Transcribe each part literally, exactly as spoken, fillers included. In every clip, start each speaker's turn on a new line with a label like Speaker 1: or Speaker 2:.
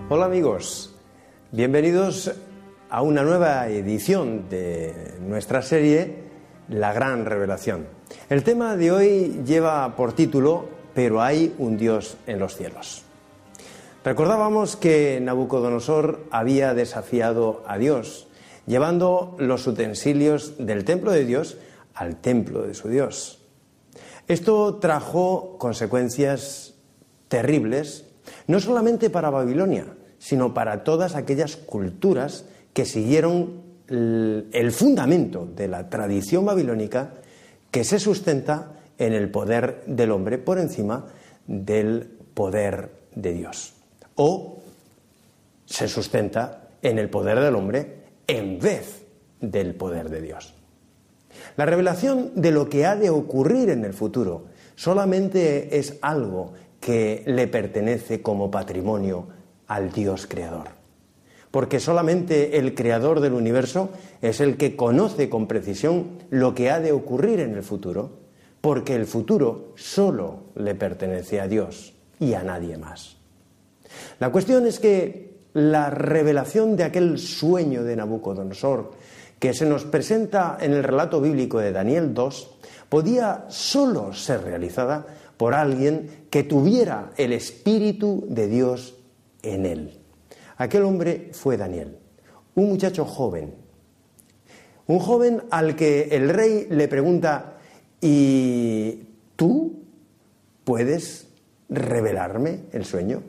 Speaker 1: Hola amigos, bienvenidos a una nueva edición de nuestra serie La Gran Revelación. El tema de hoy lleva por título Pero hay un Dios en los cielos. Recordábamos que Nabucodonosor había desafiado a Dios, llevando los utensilios del templo de Dios al templo de su Dios. Esto trajo consecuencias terribles, no solamente para Babilonia, sino para todas aquellas culturas que siguieron el fundamento de la tradición babilónica que se sustenta en el poder del hombre por encima del poder de Dios. O se sustenta en el poder del hombre en vez del poder de Dios. La revelación de lo que ha de ocurrir en el futuro solamente es algo que le pertenece como patrimonio al Dios creador. Porque solamente el creador del universo es el que conoce con precisión lo que ha de ocurrir en el futuro, porque el futuro solo le pertenece a Dios y a nadie más. La cuestión es que la revelación de aquel sueño de Nabucodonosor que se nos presenta en el relato bíblico de Daniel dos podía solo ser realizada por alguien que tuviera el Espíritu de Dios en él. Aquel hombre fue Daniel, un muchacho joven, un joven al que el rey le pregunta: ¿y tú puedes revelarme el sueño?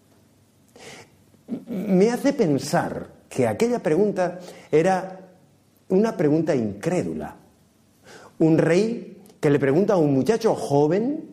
Speaker 1: Me hace pensar que aquella pregunta era una pregunta incrédula. Un rey que le pregunta a un muchacho joven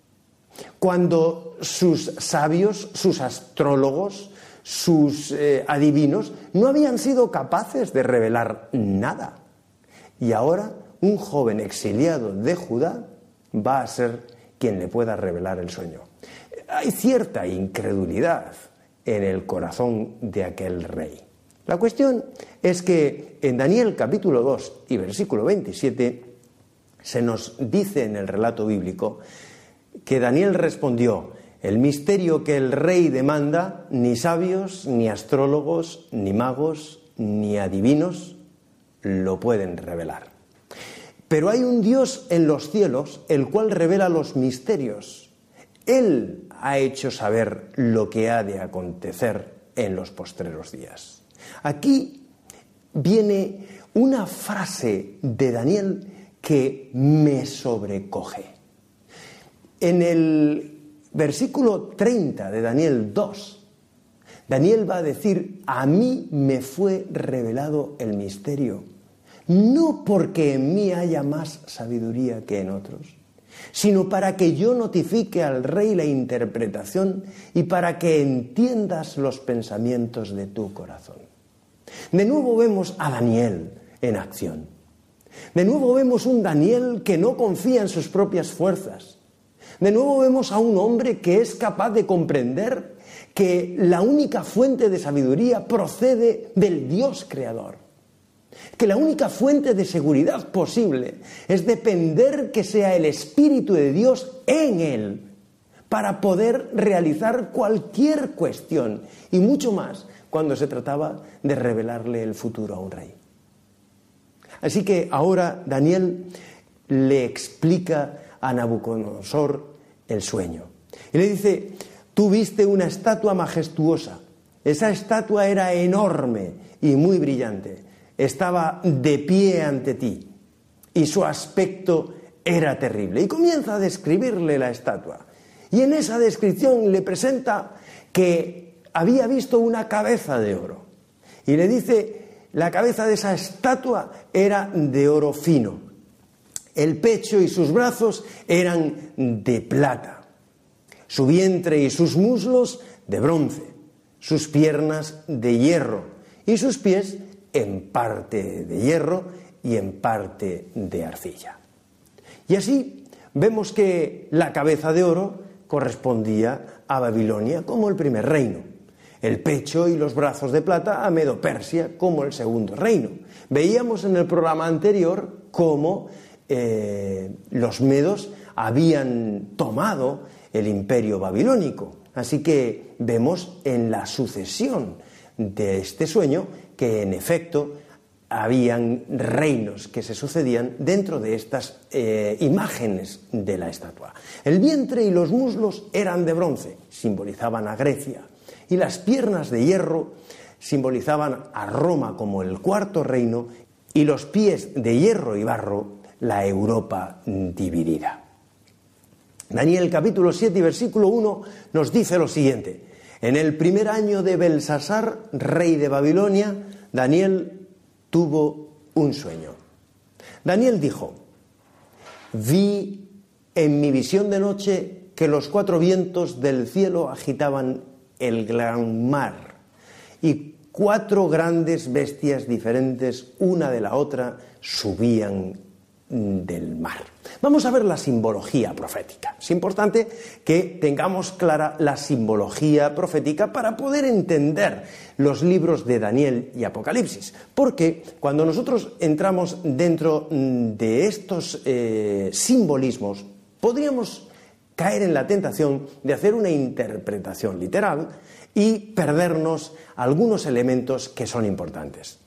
Speaker 1: cuando sus sabios, sus astrólogos, sus eh, adivinos no habían sido capaces de revelar nada. Y ahora un joven exiliado de Judá va a ser quien le pueda revelar el sueño. Hay cierta incredulidad en el corazón de aquel rey. La cuestión es que en Daniel capítulo dos y versículo veintisiete se nos dice en el relato bíblico que Daniel respondió: el misterio que el rey demanda, ni sabios, ni astrólogos, ni magos, ni adivinos lo pueden revelar. Pero hay un Dios en los cielos, el cual revela los misterios. Él ha hecho saber lo que ha de acontecer en los postreros días. Aquí viene una frase de Daniel que me sobrecoge. En el versículo treinta de Daniel dos, Daniel va a decir: a mí me fue revelado el misterio, no porque en mí haya más sabiduría que en otros, sino para que yo notifique al rey la interpretación y para que entiendas los pensamientos de tu corazón. De nuevo vemos a Daniel en acción. De nuevo vemos un Daniel que no confía en sus propias fuerzas. De nuevo vemos a un hombre que es capaz de comprender que la única fuente de sabiduría procede del Dios creador. Que la única fuente de seguridad posible es depender que sea el Espíritu de Dios en él para poder realizar cualquier cuestión y mucho más cuando se trataba de revelarle el futuro a un rey. Así que ahora Daniel le explica a Nabucodonosor el sueño. Y le dice: tú viste una estatua majestuosa. Esa estatua era enorme y muy brillante. Estaba de pie ante ti y su aspecto era terrible. Y comienza a describirle la estatua. Y en esa descripción le presenta que había visto una cabeza de oro. Y le dice: la cabeza de esa estatua era de oro fino. El pecho y sus brazos eran de plata. Su vientre y sus muslos de bronce. Sus piernas de hierro. Y sus pies en parte de hierro y en parte de arcilla. Y así vemos que la cabeza de oro correspondía a Babilonia como el primer reino. El pecho y los brazos de plata a Medo-Persia como el segundo reino. Veíamos en el programa anterior cómo eh, los medos habían tomado el imperio babilónico. Así que vemos en la sucesión de este sueño que en efecto habían reinos que se sucedían dentro de estas eh, imágenes de la estatua. El vientre y los muslos eran de bronce, simbolizaban a Grecia, y las piernas de hierro simbolizaban a Roma como el cuarto reino, y los pies de hierro y barro la Europa dividida. Daniel capítulo siete y versículo uno nos dice lo siguiente: en el primer año de Belsasar, rey de Babilonia, Daniel tuvo un sueño. Daniel dijo: vi en mi visión de noche que los cuatro vientos del cielo agitaban el gran mar, y cuatro grandes bestias diferentes, una de la otra, subían del mar. Vamos a ver la simbología profética. Es importante que tengamos clara la simbología profética para poder entender los libros de Daniel y Apocalipsis, porque cuando nosotros entramos dentro de estos eh, simbolismos, podríamos caer en la tentación de hacer una interpretación literal y perdernos algunos elementos que son importantes.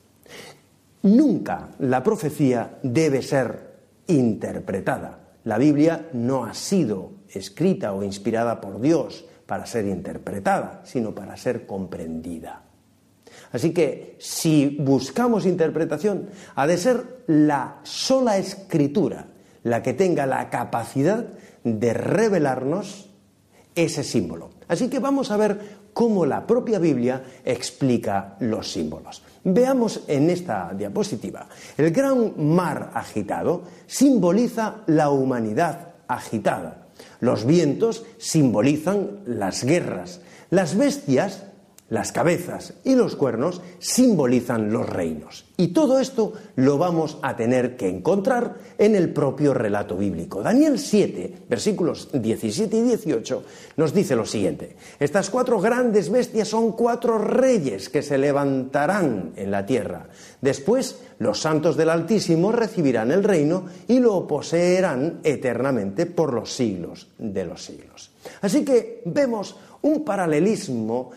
Speaker 1: Nunca la profecía debe ser interpretada. La Biblia no ha sido escrita o inspirada por Dios para ser interpretada, sino para ser comprendida. Así que si buscamos interpretación, ha de ser la sola Escritura la que tenga la capacidad de revelarnos ese símbolo. Así que vamos a ver cómo la propia Biblia explica los símbolos. Veamos en esta diapositiva. El gran mar agitado simboliza la humanidad agitada. Los vientos simbolizan las guerras. Las bestias, las cabezas y los cuernos simbolizan los reinos. Y todo esto lo vamos a tener que encontrar en el propio relato bíblico. Daniel siete, versículos diecisiete y dieciocho, nos dice lo siguiente: estas cuatro grandes bestias son cuatro reyes que se levantarán en la tierra. Después, los santos del Altísimo recibirán el reino y lo poseerán eternamente por los siglos de los siglos. Así que vemos un paralelismo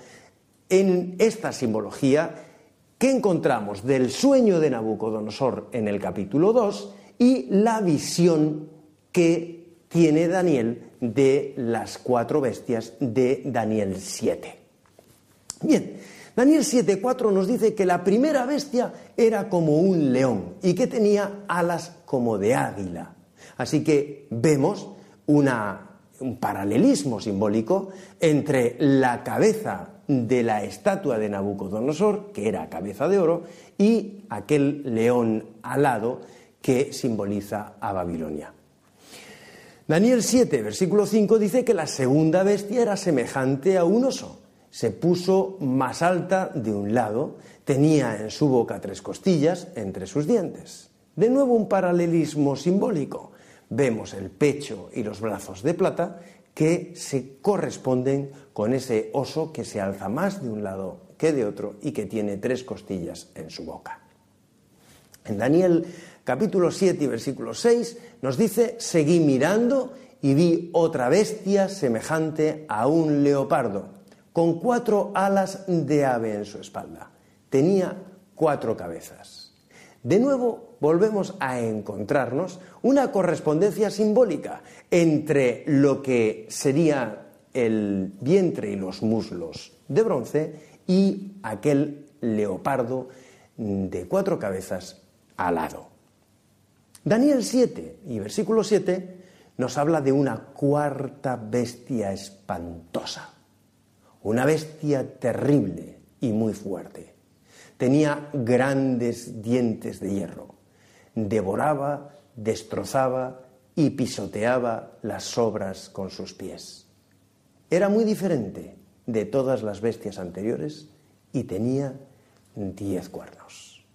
Speaker 1: en esta simbología que encontramos del sueño de Nabucodonosor en el capítulo dos y la visión que tiene Daniel de las cuatro bestias de Daniel siete. Bien, Daniel siete cuatro nos dice que la primera bestia era como un león y que tenía alas como de águila. Así que vemos una, un paralelismo simbólico entre la cabeza de la estatua de Nabucodonosor, que era cabeza de oro, y aquel león alado que simboliza a Babilonia. Daniel siete, versículo cinco, dice que la segunda bestia era semejante a un oso. Se puso más alta de un lado, tenía en su boca tres costillas entre sus dientes. De nuevo un paralelismo simbólico. Vemos el pecho y los brazos de plata que se corresponden con ese oso que se alza más de un lado que de otro y que tiene tres costillas en su boca. En Daniel capítulo siete y versículo seis nos dice: seguí mirando y vi otra bestia semejante a un leopardo, con cuatro alas de ave en su espalda. Tenía cuatro cabezas. De nuevo volvemos a encontrarnos una correspondencia simbólica entre lo que sería el vientre y los muslos de bronce y aquel leopardo de cuatro cabezas alado. Daniel siete y versículo siete nos habla de una cuarta bestia espantosa, una bestia terrible y muy fuerte. Tenía grandes dientes de hierro, devoraba, destrozaba y pisoteaba las sobras con sus pies. Era muy diferente de todas las bestias anteriores y tenía diez cuernos.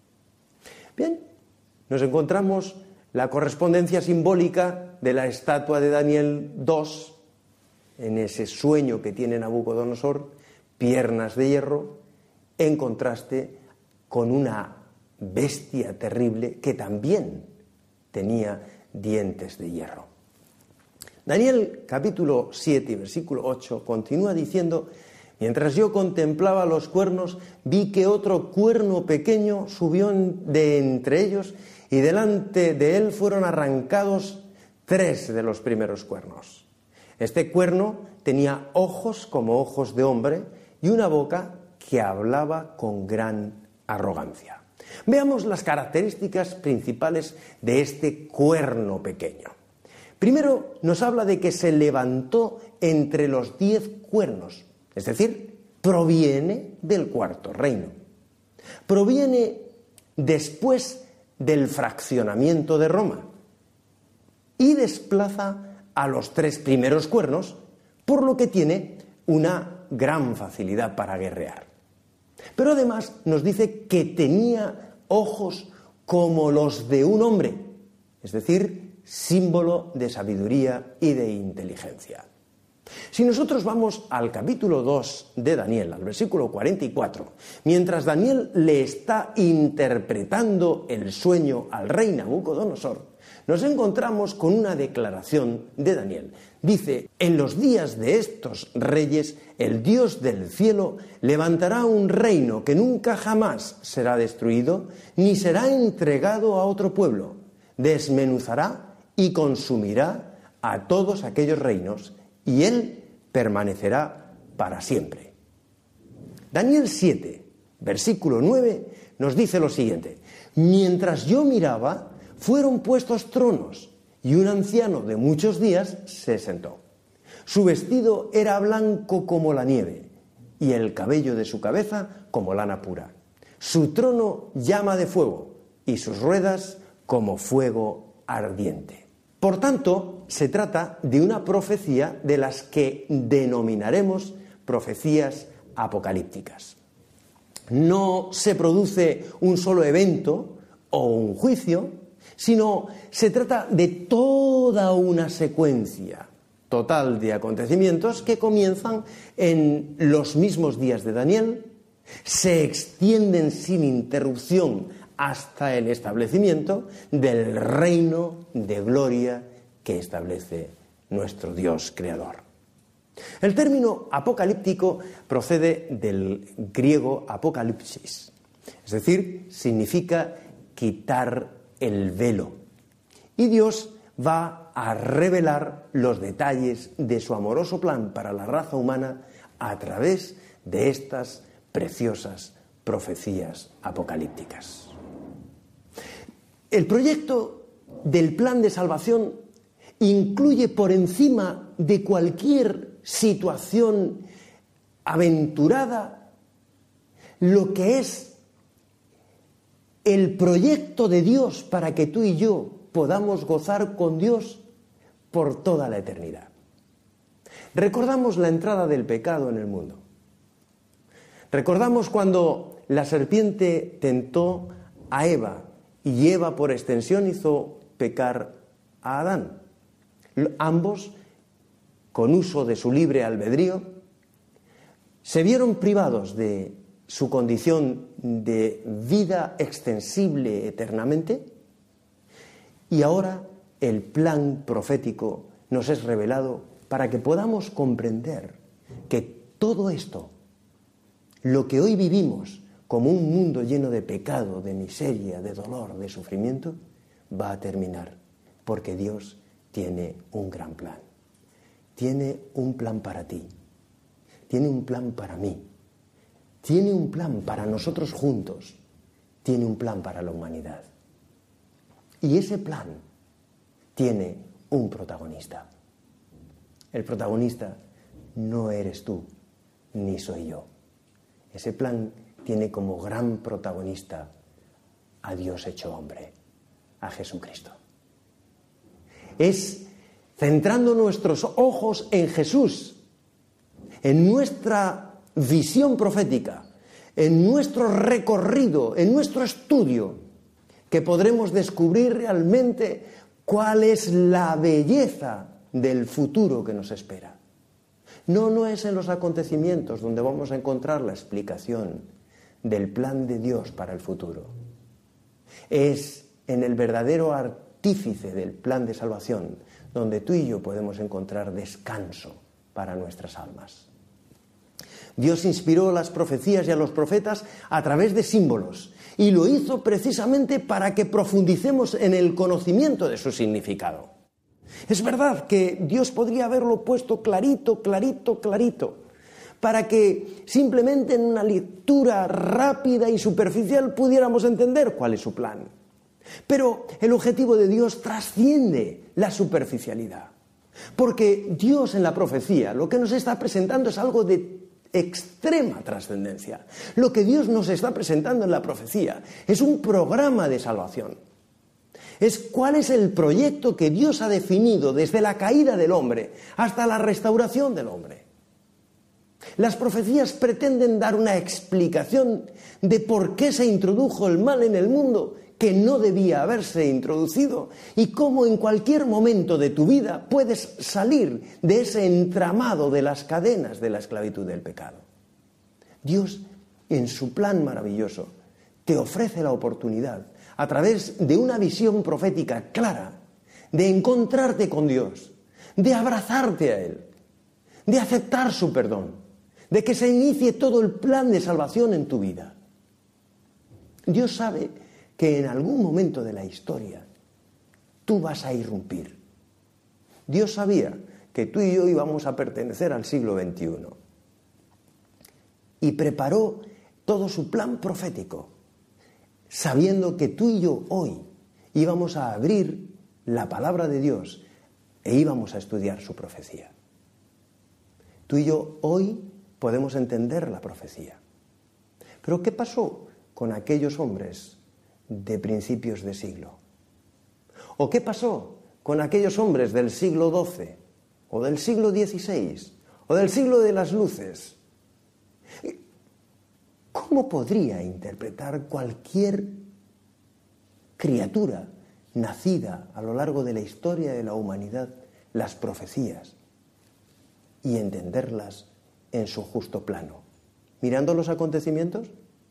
Speaker 1: Bien, nos encontramos la correspondencia simbólica de la estatua de Daniel dos, en ese sueño que tiene Nabucodonosor, piernas de hierro, en contraste con una bestia terrible que también tenía dientes de hierro. Daniel capítulo siete, versículo ocho, continúa diciendo: mientras yo contemplaba los cuernos, vi que otro cuerno pequeño subió de entre ellos, y delante de él fueron arrancados tres de los primeros cuernos. Este cuerno tenía ojos como ojos de hombre y una boca que hablaba con gran arrogancia. Veamos las características principales de este cuerno pequeño. Primero, nos habla de que se levantó entre los diez cuernos, es decir, proviene del cuarto reino. Proviene después del fraccionamiento de Roma y desplaza a los tres primeros cuernos, por lo que tiene una gran facilidad para guerrear. Pero además nos dice que tenía ojos como los de un hombre, es decir, símbolo de sabiduría y de inteligencia. Si nosotros vamos al capítulo dos de Daniel, al versículo cuarenta y cuatro, mientras Daniel le está interpretando el sueño al rey Nabucodonosor, nos encontramos con una declaración de Daniel. Dice: en los días de estos reyes, el Dios del cielo levantará un reino que nunca jamás será destruido, ni será entregado a otro pueblo. Desmenuzará y consumirá a todos aquellos reinos, y él permanecerá para siempre. Daniel siete, versículo nueve, nos dice lo siguiente: mientras yo miraba, fueron puestos tronos, y un anciano de muchos días se sentó. Su vestido era blanco como la nieve, y el cabello de su cabeza como lana pura. Su trono llama de fuego, y sus ruedas como fuego ardiente. Por tanto, se trata de una profecía de las que denominaremos profecías apocalípticas. No se produce un solo evento o un juicio, sino se trata de toda una secuencia total de acontecimientos que comienzan en los mismos días de Daniel, se extienden sin interrupción hasta el establecimiento del reino de gloria que establece nuestro Dios creador. El término apocalíptico procede del griego apocalipsis, es decir, significa quitar el velo. Y Dios va a revelar los detalles de su amoroso plan para la raza humana a través de estas preciosas profecías apocalípticas. El proyecto del plan de salvación incluye por encima de cualquier situación aventurada lo que es el proyecto de Dios para que tú y yo podamos gozar con Dios por toda la eternidad. Recordamos la entrada del pecado en el mundo. Recordamos cuando la serpiente tentó a Eva y Eva por extensión hizo pecar a Adán. Ambos, con uso de su libre albedrío, se vieron privados de su condición de vida extensible eternamente, y ahora el plan profético nos es revelado para que podamos comprender que todo esto, lo que hoy vivimos como un mundo lleno de pecado, de miseria, de dolor, de sufrimiento, va a terminar, porque Dios tiene un gran plan. Tiene un plan para ti, tiene un plan para mí, tiene un plan para nosotros juntos, tiene un plan para la humanidad. Y ese plan tiene un protagonista. El protagonista no eres tú, ni soy yo. Ese plan tiene como gran protagonista a Dios hecho hombre, a Jesucristo. Es centrando nuestros ojos en Jesús, en nuestra visión profética, en nuestro recorrido, en nuestro estudio, que podremos descubrir realmente cuál es la belleza del futuro que nos espera. No, no es en los acontecimientos donde vamos a encontrar la explicación del plan de Dios para el futuro. Es en el verdadero artículo artífice del plan de salvación, donde tú y yo podemos encontrar descanso para nuestras almas. Dios inspiró las profecías y a los profetas a través de símbolos, y lo hizo precisamente para que profundicemos en el conocimiento de su significado. Es verdad que Dios podría haberlo puesto clarito, clarito, clarito, para que simplemente en una lectura rápida y superficial pudiéramos entender cuál es su plan. Pero el objetivo de Dios trasciende la superficialidad, porque Dios en la profecía lo que nos está presentando es algo de extrema trascendencia. Lo que Dios nos está presentando en la profecía es un programa de salvación. Es cuál es el proyecto que Dios ha definido desde la caída del hombre hasta la restauración del hombre. Las profecías pretenden dar una explicación de por qué se introdujo el mal en el mundo que no debía haberse introducido y cómo en cualquier momento de tu vida puedes salir de ese entramado de las cadenas de la esclavitud del pecado. Dios, en su plan maravilloso, te ofrece la oportunidad, a través de una visión profética clara, de encontrarte con Dios, de abrazarte a Él, de aceptar su perdón, de que se inicie todo el plan de salvación en tu vida. Dios sabe que en algún momento de la historia tú vas a irrumpir. Dios sabía que tú y yo íbamos a pertenecer al siglo veintiuno y preparó todo su plan profético, sabiendo que tú y yo hoy íbamos a abrir la palabra de Dios e íbamos a estudiar su profecía. Tú y yo hoy podemos entender la profecía. Pero ¿qué pasó con aquellos hombres de principios de siglo? ¿O qué pasó con aquellos hombres del siglo doce, o del siglo dieciséis, o del siglo de las luces? ¿Cómo podría interpretar cualquier criatura nacida a lo largo de la historia de la humanidad las profecías y entenderlas en su justo plano? ¿Mirando los acontecimientos?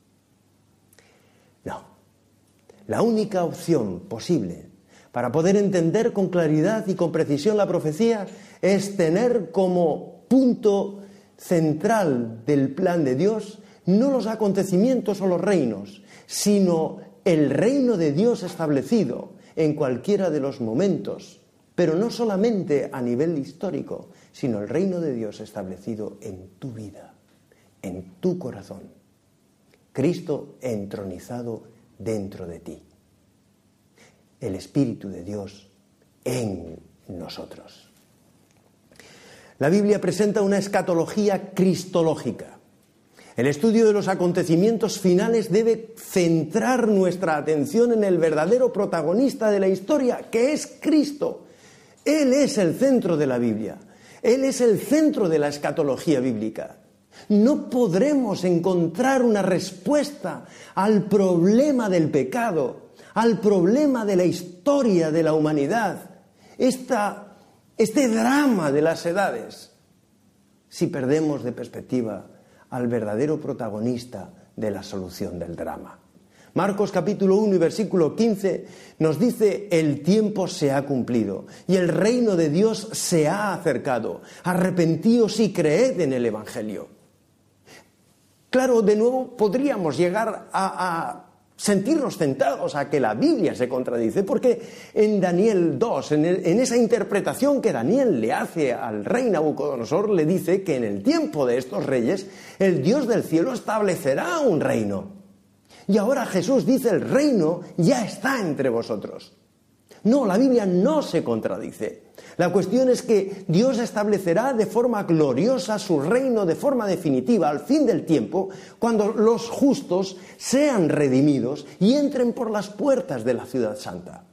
Speaker 1: No. La única opción posible para poder entender con claridad y con precisión la profecía es tener como punto central del plan de Dios no los acontecimientos o los reinos, sino el reino de Dios establecido en cualquiera de los momentos, pero no solamente a nivel histórico, sino el reino de Dios establecido en tu vida, en tu corazón. Cristo entronizado dentro de ti. El Espíritu de Dios en nosotros. La Biblia presenta una escatología cristológica. El estudio de los acontecimientos finales debe centrar nuestra atención en el verdadero protagonista de la historia, que es Cristo. Él es el centro de la Biblia. Él es el centro de la escatología bíblica. No podremos encontrar una respuesta al problema del pecado, al problema de la historia de la humanidad, esta, este drama de las edades, si perdemos de perspectiva al verdadero protagonista de la solución del drama. Marcos capítulo uno y versículo quince nos dice: el tiempo se ha cumplido y el reino de Dios se ha acercado. Arrepentíos y creed en el Evangelio. Claro, de nuevo podríamos llegar a, a sentirnos tentados a que la Biblia se contradice, porque en Daniel dos, en, el, en esa interpretación que Daniel le hace al rey Nabucodonosor, le dice que en el tiempo de estos reyes el Dios del cielo establecerá un reino. Y ahora Jesús dice: el reino ya está entre vosotros. No, la Biblia no se contradice. La cuestión es que Dios establecerá de forma gloriosa su reino de forma definitiva al fin del tiempo, cuando los justos sean redimidos y entren por las puertas de la ciudad santa.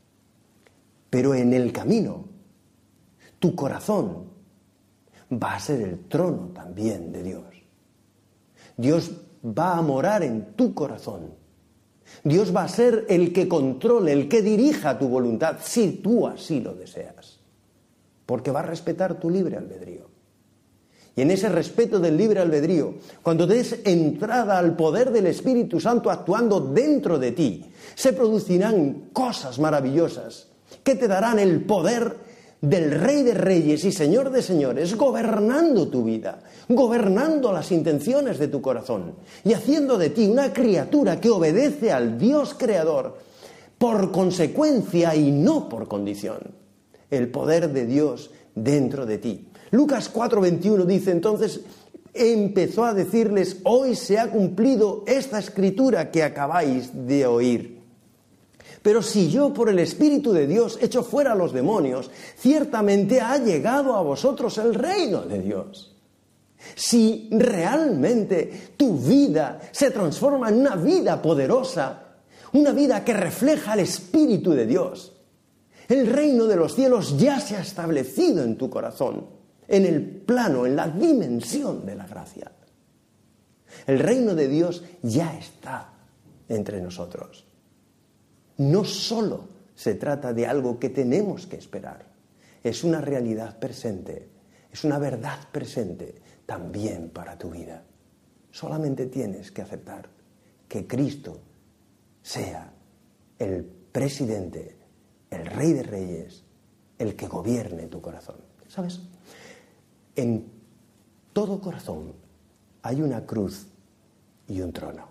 Speaker 1: Pero en el camino, tu corazón va a ser el trono también de Dios. Dios va a morar en tu corazón. Dios va a ser el que controle, el que dirija tu voluntad, si tú así lo deseas. Porque va a respetar tu libre albedrío. Y en ese respeto del libre albedrío, cuando des entrada al poder del Espíritu Santo actuando dentro de ti, se producirán cosas maravillosas que te darán el poder del Rey de Reyes y Señor de Señores, gobernando tu vida, gobernando las intenciones de tu corazón y haciendo de ti una criatura que obedece al Dios Creador por consecuencia y no por condición. El poder de Dios dentro de ti. Lucas cuatro veintiuno dice, entonces empezó a decirles, hoy se ha cumplido esta escritura que acabáis de oír. Pero si yo por el Espíritu de Dios echo fuera a los demonios, ciertamente ha llegado a vosotros el reino de Dios. Si realmente tu vida se transforma en una vida poderosa, una vida que refleja el Espíritu de Dios, el reino de los cielos ya se ha establecido en tu corazón, en el plano, en la dimensión de la gracia. El reino de Dios ya está entre nosotros. No solo se trata de algo que tenemos que esperar, es una realidad presente, es una verdad presente también para tu vida. Solamente tienes que aceptar que Cristo sea el presidente, el Rey de Reyes, el que gobierne tu corazón. ¿Sabes? En todo corazón hay una cruz y un trono.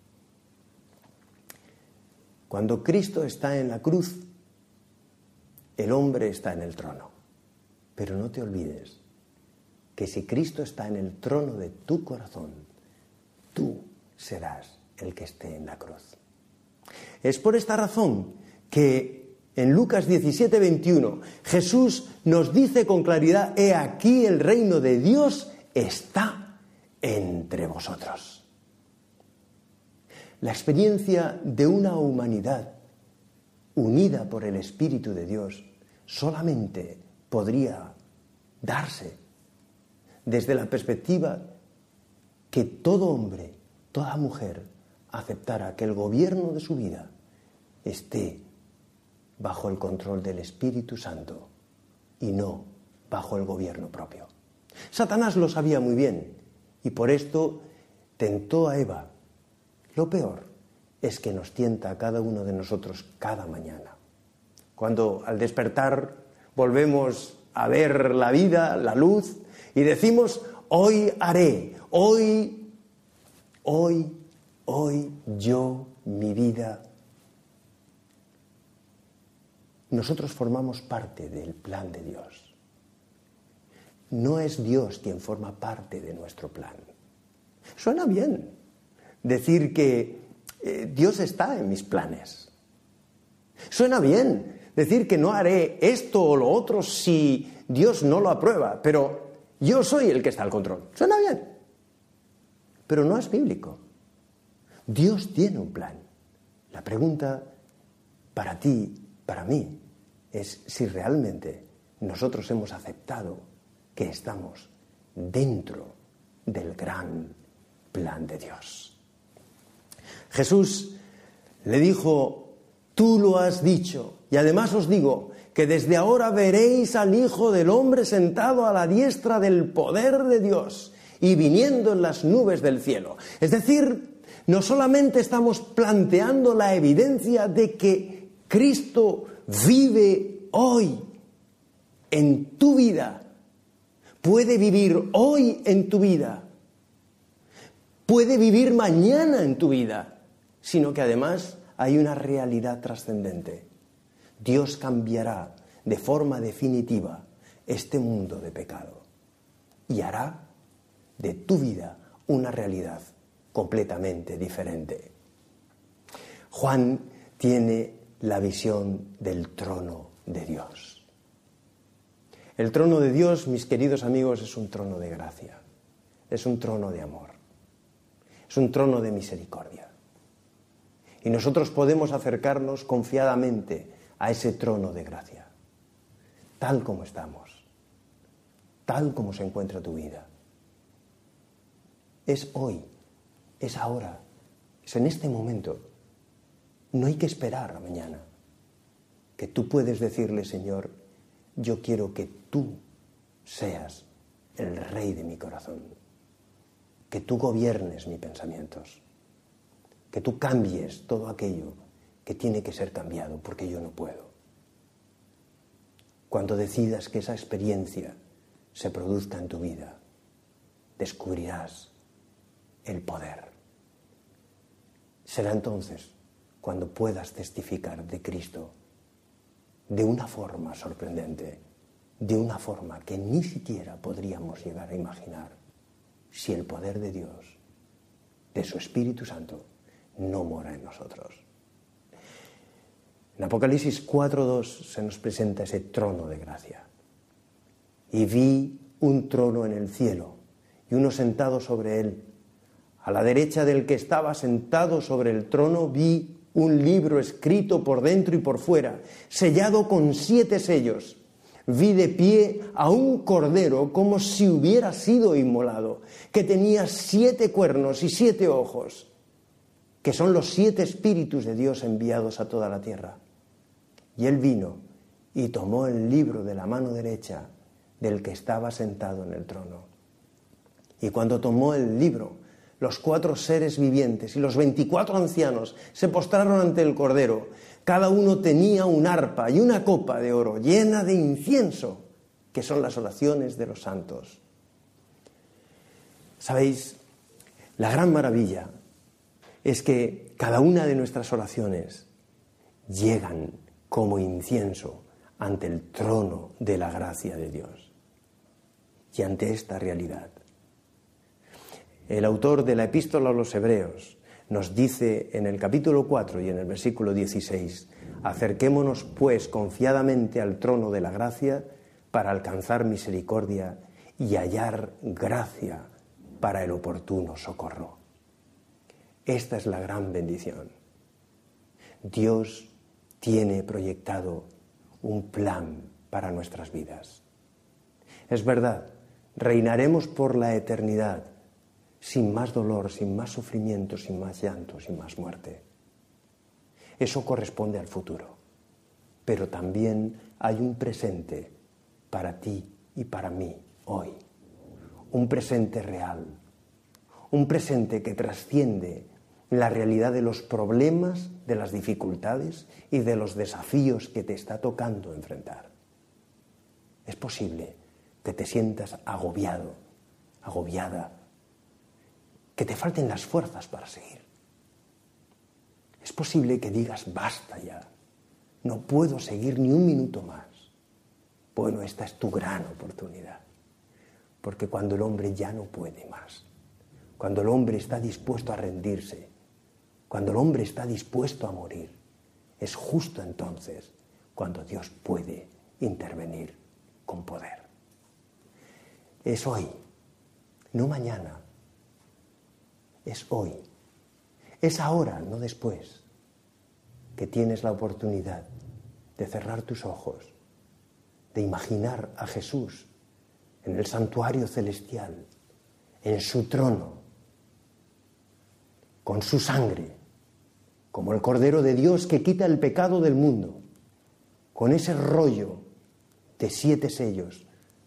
Speaker 1: Cuando Cristo está en la cruz, el hombre está en el trono. Pero no te olvides que si Cristo está en el trono de tu corazón, tú serás el que esté en la cruz. Es por esta razón que en Lucas diecisiete veintiuno Jesús nos dice con claridad, he aquí el reino de Dios está entre vosotros. La experiencia de una humanidad unida por el Espíritu de Dios solamente podría darse desde la perspectiva que todo hombre, toda mujer aceptara que el gobierno de su vida esté bajo el control del Espíritu Santo y no bajo el gobierno propio. Satanás lo sabía muy bien y por esto tentó a Eva. Lo peor es que nos tienta a cada uno de nosotros cada mañana. Cuando al despertar volvemos a ver la vida, la luz, y decimos, hoy haré, hoy, hoy, hoy yo, mi vida. Nosotros formamos parte del plan de Dios. No es Dios quien forma parte de nuestro plan. Suena bien decir que eh, Dios está en mis planes. Suena bien decir que no haré esto o lo otro si Dios no lo aprueba, pero yo soy el que está al control. Suena bien, pero no es bíblico. Dios tiene un plan. La pregunta para ti, para mí, es si realmente nosotros hemos aceptado que estamos dentro del gran plan de Dios. Jesús le dijo, tú lo has dicho, y además os digo que desde ahora veréis al Hijo del Hombre sentado a la diestra del poder de Dios y viniendo en las nubes del cielo. Es decir, no solamente estamos planteando la evidencia de que Cristo vive hoy en tu vida, puede vivir hoy en tu vida, puede vivir mañana en tu vida, sino que además hay una realidad trascendente. Dios cambiará de forma definitiva este mundo de pecado y hará de tu vida una realidad completamente diferente. Juan tiene la visión del trono de Dios. El trono de Dios, mis queridos amigos, es un trono de gracia, es un trono de amor, es un trono de misericordia. Y nosotros podemos acercarnos confiadamente a ese trono de gracia, tal como estamos, tal como se encuentra tu vida. Es hoy, es ahora, es en este momento. No hay que esperar a mañana, que tú puedes decirle, Señor, yo quiero que tú seas el Rey de mi corazón, que tú gobiernes mis pensamientos, que tú cambies todo aquello que tiene que ser cambiado, porque yo no puedo. cuando decidas que esa experiencia se produzca en tu vida, descubrirás el poder. Será entonces cuando puedas testificar de Cristo de una forma sorprendente, de una forma que ni siquiera podríamos llegar a imaginar si el poder de Dios, de su Espíritu Santo, no mora en nosotros. En Apocalipsis cuatro dos se nos presenta ese trono de gracia. Y vi un trono en el cielo y uno sentado sobre él. A la derecha del que estaba sentado sobre el trono vi un libro escrito por dentro y por fuera, sellado con siete sellos. Vi de pie a un cordero como si hubiera sido inmolado, que tenía siete cuernos y siete ojos, que son los siete espíritus de Dios enviados a toda la tierra. Y él vino y tomó el libro de la mano derecha del que estaba sentado en el trono. Y cuando tomó el libro, los cuatro seres vivientes y los veinticuatro ancianos se postraron ante el Cordero. Cada uno tenía un arpa y una copa de oro llena de incienso, que son las oraciones de los santos. ¿Sabéis? La gran maravilla es que cada una de nuestras oraciones llegan como incienso ante el trono de la gracia de Dios. Y ante esta realidad, el autor de la Epístola a los Hebreos nos dice en el capítulo cuatro y en el versículo dieciséis: acerquémonos pues confiadamente al trono de la gracia para alcanzar misericordia y hallar gracia para el oportuno socorro. Esta es la gran bendición. Dios tiene proyectado un plan para nuestras vidas. Es verdad, reinaremos por la eternidad, sin más dolor, sin más sufrimiento, sin más llanto, sin más muerte. Eso corresponde al futuro. Pero también hay un presente para ti y para mí hoy. Un presente real. Un presente que trasciende la realidad de los problemas, de las dificultades y de los desafíos que te está tocando enfrentar. Es posible que te sientas agobiado, agobiada, que te falten las fuerzas para seguir. Es posible que digas, basta ya, no puedo seguir ni un minuto más. Bueno, esta es tu gran oportunidad, porque cuando el hombre ya no puede más, cuando el hombre está dispuesto a rendirse, cuando el hombre está dispuesto a morir, es justo entonces cuando Dios puede intervenir con poder. Es hoy, no mañana. Es hoy, es ahora, no después, que tienes la oportunidad de cerrar tus ojos, de imaginar a Jesús en el santuario celestial, en su trono, con su sangre, como el Cordero de Dios que quita el pecado del mundo, con ese rollo de siete sellos,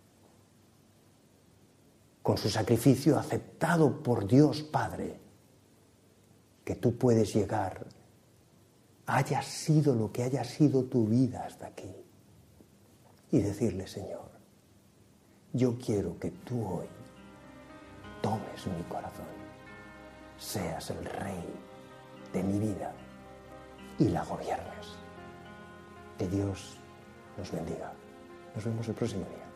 Speaker 1: con su sacrificio aceptado por Dios Padre, que tú puedes llegar, haya sido lo que haya sido tu vida hasta aquí, y decirle, Señor, yo quiero que tú hoy tomes mi corazón, seas el rey de mi vida y la gobiernes. Que Dios nos bendiga. Nos vemos el próximo día.